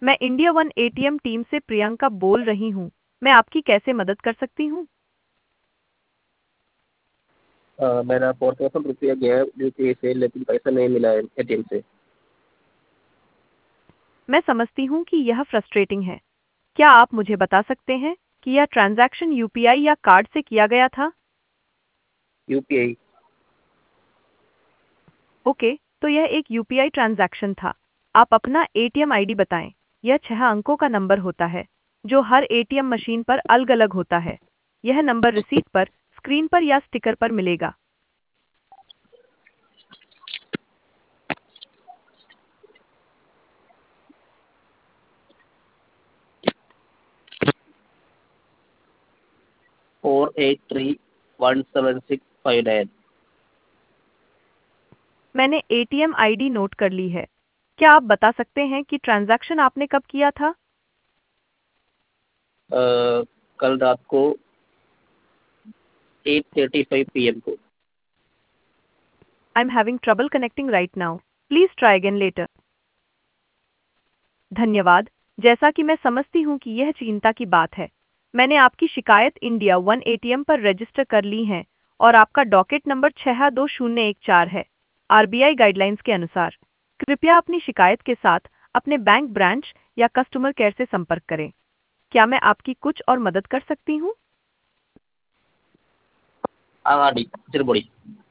मैं India one ATM team से प्रियंका बोल रही हूँ। मैं आपकी कैसे मदद कर सकती हूँ? मेरा 4,000 रुपया गया है यूपीआई से, लेकिन पैसा नहीं मिला है एटीएम से। मैं समझती हूँ कि यह फ्रस्ट्रेटिंग है। क्या आप मुझे बता सकते हैं कि यह ट्रांजैक्शन यूपीआई या कार्ड से किया गया था? यूपीआई। ओके, तो यह एक यूपीआई ट्रांजैक्शन था। आप अपना एटीएम आईडी बताएं। यह 6 अंकों का नंबर होता है, जो हर एटीएम मशीन पर अलग-अलग होता है। यह नंबर रिसीट पर, स्क्रीन पर या स्टिकर पर मिलेगा। 48317659। मैंने एटीएम आईडी नोट कर ली है। क्या आप बता सकते हैं कि ट्रांजैक्शन आपने कब किया था? कल रात को 8:35 PM को। I am having trouble connecting right now. Please try again later. धन्यवाद। जैसा कि मैं समझती हूँ कि यह चिंता की बात है, मैंने आपकी शिकायत इंडिया वन एटीएम पर रजिस्टर कर ली है और आपका डॉकेट नंबर 62014 है। आरबीआई गाइडलाइंस के अनुसार कृपया अपनी शिकायत के साथ अपने बैंक ब्रांच या कस्टमर केयर से संपर्क करें। क्या मैं आपकी कुछ और मदद कर सकती हूँ? आगाड़ी चिरबोड़ी।